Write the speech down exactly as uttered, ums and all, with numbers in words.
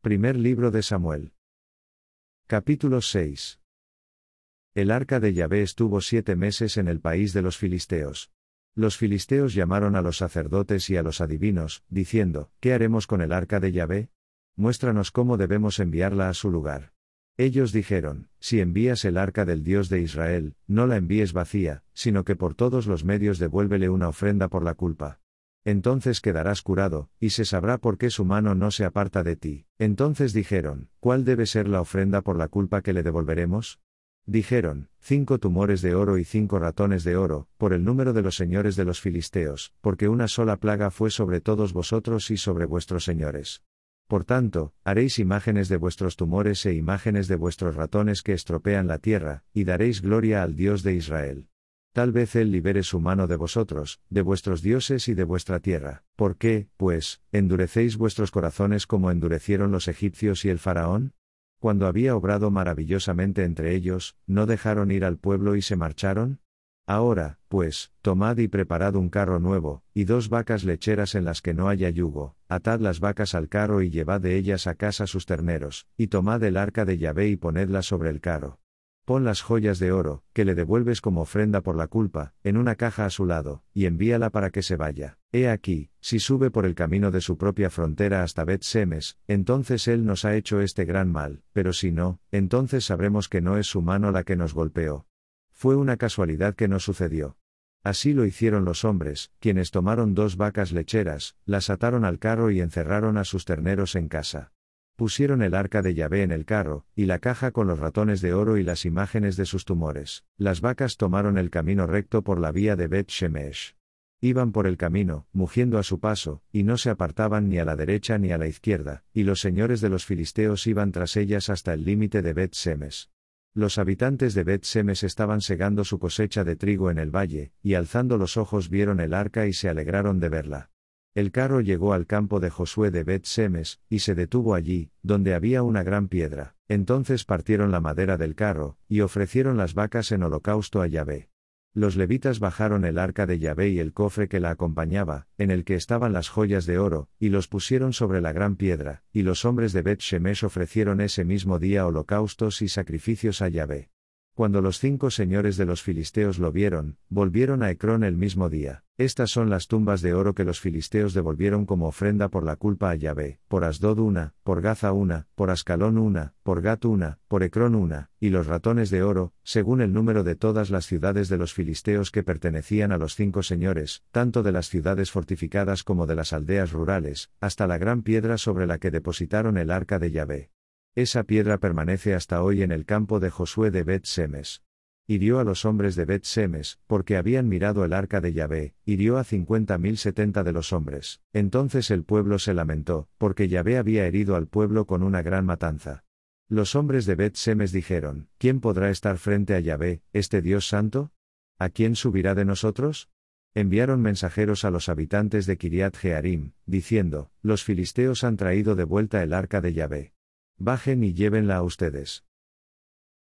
Primer libro de Samuel. Capítulo seis. El arca de Yahvé estuvo siete meses en el país de los filisteos. Los filisteos llamaron a los sacerdotes y a los adivinos, diciendo, ¿qué haremos con el arca de Yahvé? Muéstranos cómo debemos enviarla a su lugar. Ellos dijeron, si envías el arca del Dios de Israel, no la envíes vacía, sino que por todos los medios devuélvele una ofrenda por la culpa. Entonces quedarás curado, y se sabrá por qué su mano no se aparta de ti. Entonces dijeron, ¿cuál debe ser la ofrenda por la culpa que le devolveremos? Dijeron, cinco tumores de oro y cinco ratones de oro, por el número de los señores de los filisteos, porque una sola plaga fue sobre todos vosotros y sobre vuestros señores. Por tanto, haréis imágenes de vuestros tumores e imágenes de vuestros ratones que estropean la tierra, y daréis gloria al Dios de Israel. Tal vez Él libere su mano de vosotros, de vuestros dioses y de vuestra tierra. ¿Por qué, pues, endurecéis vuestros corazones como endurecieron los egipcios y el faraón? Cuando había obrado maravillosamente entre ellos, ¿no dejaron ir al pueblo y se marcharon? Ahora, pues, tomad y preparad un carro nuevo, y dos vacas lecheras en las que no haya yugo, atad las vacas al carro y llevad de ellas a casa sus terneros, y tomad el arca de Yahvé y ponedla sobre el carro. Pon las joyas de oro, que le devuelves como ofrenda por la culpa, en una caja a su lado, y envíala para que se vaya. He aquí, si sube por el camino de su propia frontera hasta Bet-Semes, entonces él nos ha hecho este gran mal, pero si no, entonces sabremos que no es su mano la que nos golpeó. Fue una casualidad que nos sucedió. Así lo hicieron los hombres, quienes tomaron dos vacas lecheras, las ataron al carro y encerraron a sus terneros en casa. Pusieron el arca de Yahvé en el carro, y la caja con los ratones de oro y las imágenes de sus tumores. Las vacas tomaron el camino recto por la vía de Bet-Shemesh. Iban por el camino, mugiendo a su paso, y no se apartaban ni a la derecha ni a la izquierda, y los señores de los filisteos iban tras ellas hasta el límite de Bet-Semes. Los habitantes de Bet-Semes estaban segando su cosecha de trigo en el valle, y alzando los ojos vieron el arca y se alegraron de verla. El carro llegó al campo de Josué de Bet-Semes, y se detuvo allí, donde había una gran piedra. Entonces partieron la madera del carro, y ofrecieron las vacas en holocausto a Yahvé. Los levitas bajaron el arca de Yahvé y el cofre que la acompañaba, en el que estaban las joyas de oro, y los pusieron sobre la gran piedra, y los hombres de Bet-Shemesh ofrecieron ese mismo día holocaustos y sacrificios a Yahvé. Cuando los cinco señores de los filisteos lo vieron, volvieron a Ecrón el mismo día. Estas son las tumbas de oro que los filisteos devolvieron como ofrenda por la culpa a Yahvé: por Asdod una, por Gaza una, por Ascalón una, por Gat una, por Ecrón una, y los ratones de oro, según el número de todas las ciudades de los filisteos que pertenecían a los cinco señores, tanto de las ciudades fortificadas como de las aldeas rurales, hasta la gran piedra sobre la que depositaron el arca de Yahvé. Esa piedra permanece hasta hoy en el campo de Josué de Bet-Semes. Hirió a los hombres de Bet-Semes, porque habían mirado el arca de Yahvé, hirió a cincuenta mil setenta de los hombres. Entonces el pueblo se lamentó, porque Yahvé había herido al pueblo con una gran matanza. Los hombres de Bet-Semes dijeron, ¿quién podrá estar frente a Yahvé, este Dios santo? ¿A quién subirá de nosotros? Enviaron mensajeros a los habitantes de Kiriat Jearim, diciendo, los filisteos han traído de vuelta el arca de Yahvé. Bajen y llévenla a ustedes.